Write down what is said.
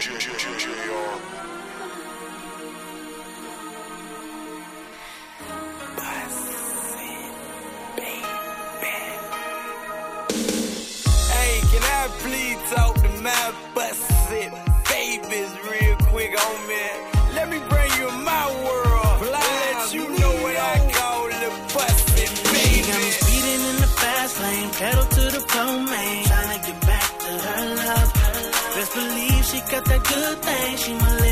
Hey, can I please talk to my busted babies real quick on me? Let me bring you in my world. Let you know what I call the busted baby. She got me speeding in the fast lane, pedal to the floor, man. Tryna get back to her love. Best believe she got that good thing. She my